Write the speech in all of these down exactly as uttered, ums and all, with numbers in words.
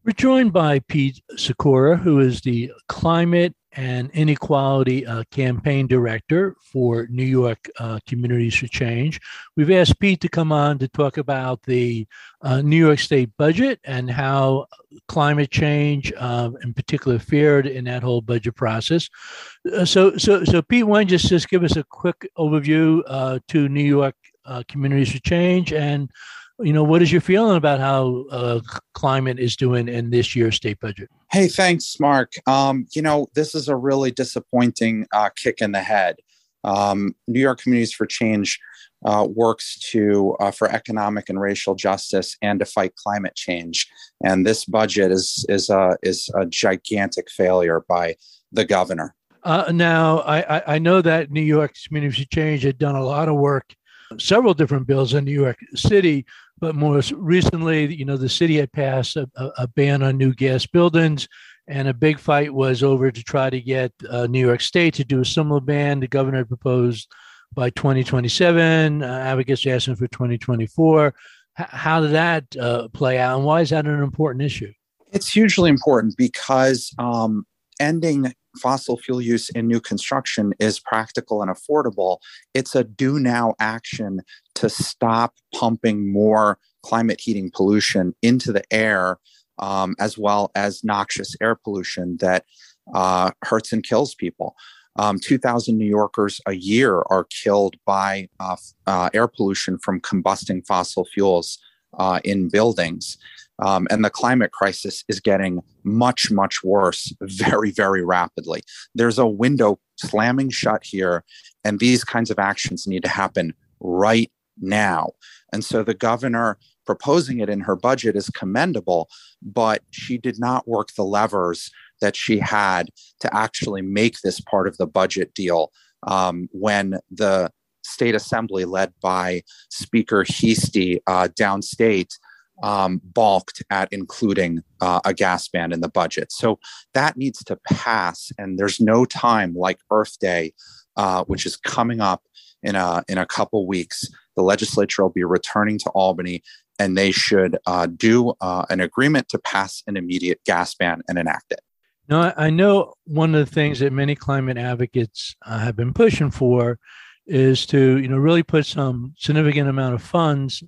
We're joined by Pete Sikora, who is the Climate and Inequality uh, Campaign Director for New York uh, Communities for Change. We've asked Pete to come on to talk about the uh, New York State budget and how climate change, uh, in particular, fared in that whole budget process. Uh, so, so, so, Pete, why don't you just, just give us a quick overview uh, to New York uh, Communities for Change and you know, what is your feeling about how uh, climate is doing in this year's state budget? Hey, thanks, Mark. Um, you know, this is a really disappointing uh, kick in the head. Um, New York Communities for Change uh, works to uh, for economic and racial justice and to fight climate change. And this budget is is a is a gigantic failure by the governor. Uh, now, I, I know that New York Communities for Change had done a lot of work, several different bills in New York City. But most recently, you know, the city had passed a, a ban on new gas buildings, and a big fight was over to try to get uh, New York State to do a similar ban. The governor had proposed by twenty twenty-seven. Uh, advocates are asking for twenty twenty-four. H- how did that uh, play out, and why is that an important issue? It's hugely important because um, ending fossil fuel use in new construction is practical and affordable. It's a do now action to stop pumping more climate heating pollution into the air, um, as well as noxious air pollution that uh, hurts and kills people. Um, two thousand New Yorkers a year are killed by uh, uh, air pollution from combusting fossil fuels uh, in buildings. Um, and the climate crisis is getting much, much worse very, very rapidly. There's a window slamming shut here, and these kinds of actions need to happen right now. And so the governor proposing it in her budget is commendable, but she did not work the levers that she had to actually make this part of the budget deal um, when the state assembly led by Speaker Heastie uh, downstate Um, balked at including uh, a gas ban in the budget. So that needs to pass. And there's no time like Earth Day, uh, which is coming up in a, in a couple weeks. The legislature will be returning to Albany, and they should uh, do uh, an agreement to pass an immediate gas ban and enact it. Now, I know one of the things that many climate advocates uh, have been pushing for is to, you know, really put some significant amount of funds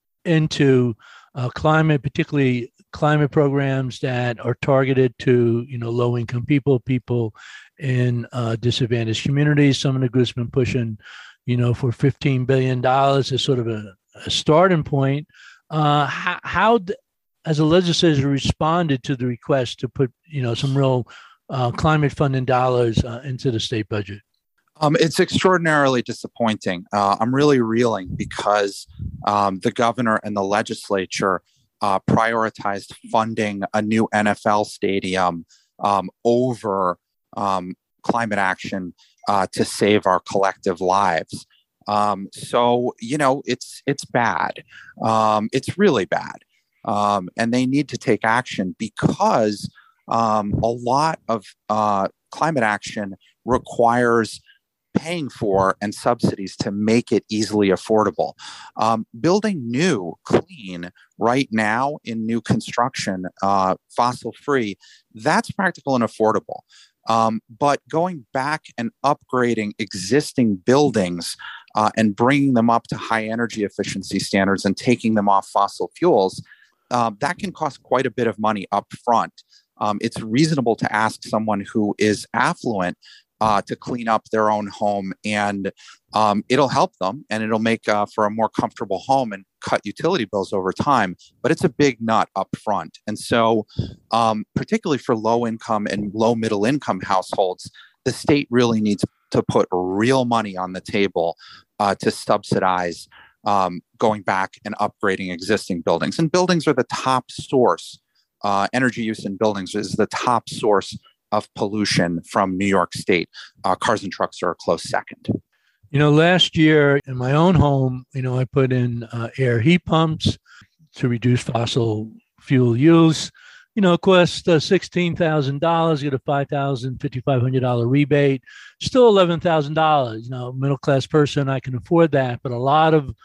into Uh, climate, particularly climate programs that are targeted to, you know, low-income people, people in uh, disadvantaged communities. Some of the groups have been pushing, you know, for fifteen billion dollars as sort of a, a starting point. Uh, how, how has the legislature responded to the request to put, you know, some real uh, climate funding dollars uh, into the state budget? Um, it's extraordinarily disappointing. Uh, I'm really reeling because um, the governor and the legislature uh, prioritized funding a new N F L stadium um, over um, climate action uh, to save our collective lives. Um, so, you know, it's it's bad. Um, it's really bad. Um, and they need to take action because um, a lot of uh, climate action requires paying for and subsidies to make it easily affordable. Um, building new, clean, right now in new construction, uh, fossil-free, that's practical and affordable. Um, but going back and upgrading existing buildings uh, and bringing them up to high energy efficiency standards and taking them off fossil fuels, uh, that can cost quite a bit of money up front. Um, it's reasonable to ask someone who is affluent Uh, to clean up their own home, and um, it'll help them, and it'll make uh, for a more comfortable home and cut utility bills over time. But it's a big nut up front. And so um, particularly for low income and low middle income households, the state really needs to put real money on the table uh, to subsidize um, going back and upgrading existing buildings. And buildings are the top source. Uh, energy use in buildings is the top source of pollution from New York State. Uh, cars and trucks are a close second. You know, last year in my own home, you know, I put in uh, air heat pumps to reduce fossil fuel use. You know, it cost uh, sixteen thousand dollars, you get a five thousand dollars, five thousand five hundred dollars rebate, still eleven thousand dollars. You know, middle class person, I can afford that. But a lot of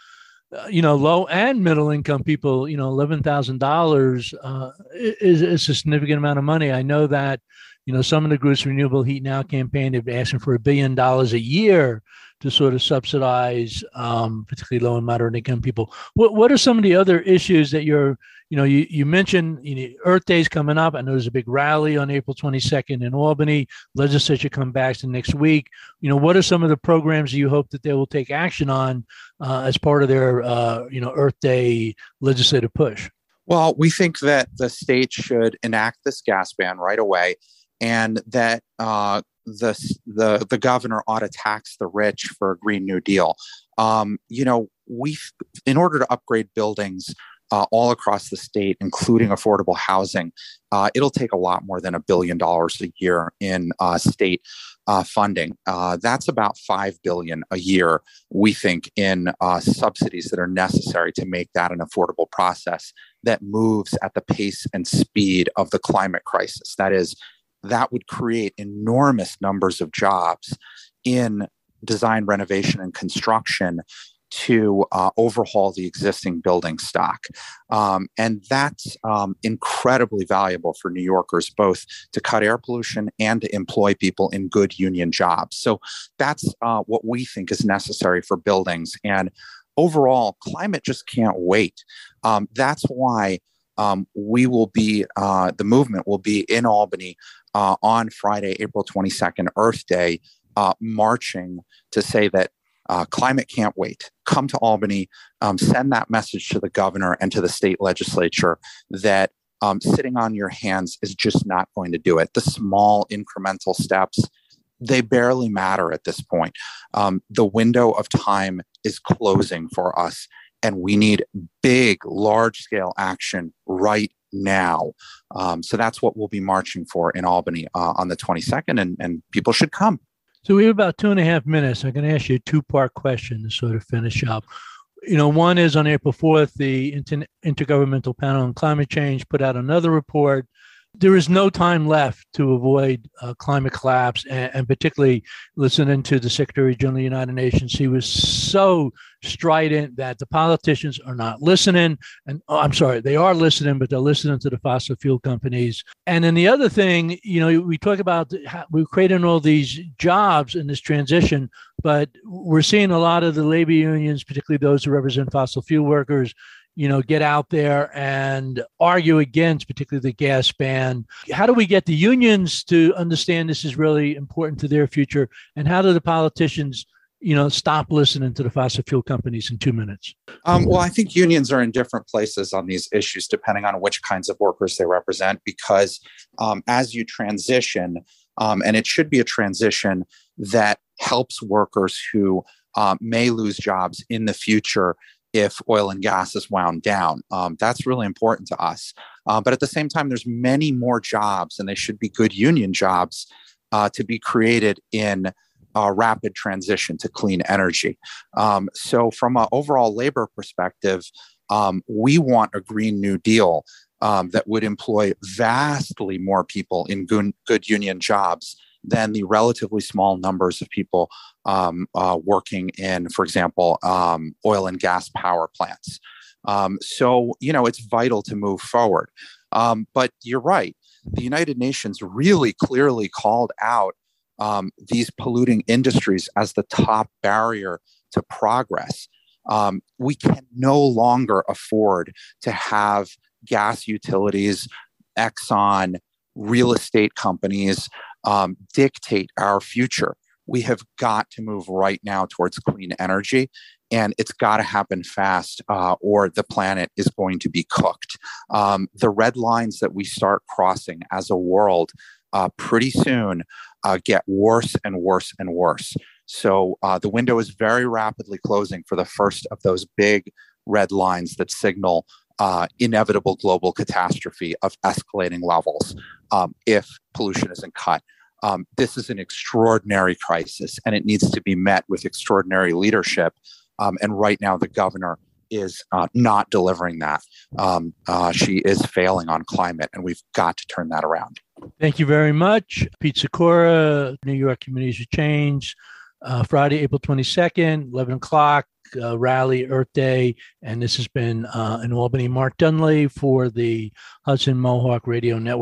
uh, you know, low and middle income people, you know, eleven thousand dollars uh, is, is a significant amount of money. I know that, you know, some of the groups, Renewable Heat Now campaign, they've been asking for a billion dollars a year to sort of subsidize, um, particularly low and moderate income people. What What are some of the other issues that you're, you know, you, you mentioned, you know, Earth Day's coming up. I know there's a big rally on April twenty-second in Albany. Legislature come back to next week. You know, what are some of the programs you hope that they will take action on uh, as part of their, uh, you know, Earth Day legislative push? Well, we think that the state should enact this gas ban right away, and that uh, the the the governor ought to tax the rich for a Green New Deal. Um, you know, we in order to upgrade buildings uh, all across the state, including affordable housing, uh, it'll take a lot more than a billion dollars a year in uh, state uh, funding. Uh, that's about five billion dollars a year, we think, in uh, subsidies that are necessary to make that an affordable process that moves at the pace and speed of the climate crisis. That is, that would create enormous numbers of jobs in design, renovation, and construction to uh, overhaul the existing building stock. Um, and that's um, incredibly valuable for New Yorkers, both to cut air pollution and to employ people in good union jobs. So that's uh, what we think is necessary for buildings. And overall, climate just can't wait. Um, that's why um, we will be, uh, the movement will be in Albany uh, on Friday, April twenty-second, Earth Day, uh, marching to say that uh, climate can't wait. Come to Albany, um, send that message to the governor and to the state legislature that um, sitting on your hands is just not going to do it. The small incremental steps, they barely matter at this point. Um, the window of time is closing for us, and we need big, large-scale action right now. Um, so that's what we'll be marching for in Albany uh, on the twenty-second, and, and people should come. So we have about two and a half minutes. I'm going to ask you a two-part question to sort of finish up. You know, one is on April fourth, the Inter- Intergovernmental Panel on Climate Change put out another report. There is no time left to avoid uh, climate collapse, and, and particularly listening to the Secretary General of the United Nations. He was so strident that the politicians are not listening. And oh, I'm sorry, they are listening, but they're listening to the fossil fuel companies. And then the other thing, you know, we talk about how we're creating all these jobs in this transition, but we're seeing a lot of the labor unions, particularly those who represent fossil fuel workers, you know, get out there and argue against particularly the gas ban. How do we get the unions to understand this is really important to their future? And how do the politicians, you know, stop listening to the fossil fuel companies in two minutes? Um, well, I think unions are in different places on these issues, depending on which kinds of workers they represent, because um, as you transition, um, and it should be a transition that helps workers who uh, may lose jobs in the future if oil and gas is wound down. Um, that's really important to us. Uh, but at the same time, there's many more jobs, and they should be good union jobs uh, to be created in a rapid transition to clean energy. Um, so from an overall labor perspective, um, we want a Green New Deal um, that would employ vastly more people in good, good union jobs than the relatively small numbers of people um, uh, working in, for example, um, oil and gas power plants. Um, so, you know, it's vital to move forward. Um, but you're right. The United Nations really clearly called out um, these polluting industries as the top barrier to progress. Um, we can no longer afford to have gas utilities, Exxon, real estate companies, Um, dictate our future. We have got to move right now towards clean energy, and it's got to happen fast, uh, or the planet is going to be cooked. Um, the red lines that we start crossing as a world uh, pretty soon uh, get worse and worse and worse. So uh, the window is very rapidly closing for the first of those big red lines that signal Uh, inevitable global catastrophe of escalating levels um, if pollution isn't cut. Um, this is an extraordinary crisis, and it needs to be met with extraordinary leadership. Um, and right now, the governor is uh, not delivering that. Um, uh, she is failing on climate, and we've got to turn that around. Thank you very much. Pete Sikora, New York Communities for Change, uh, Friday, April twenty-second, eleven o'clock. uh, Rally, Earth Day. And this has been uh, in Albany, Mark Dunley for the Hudson Mohawk Radio Network.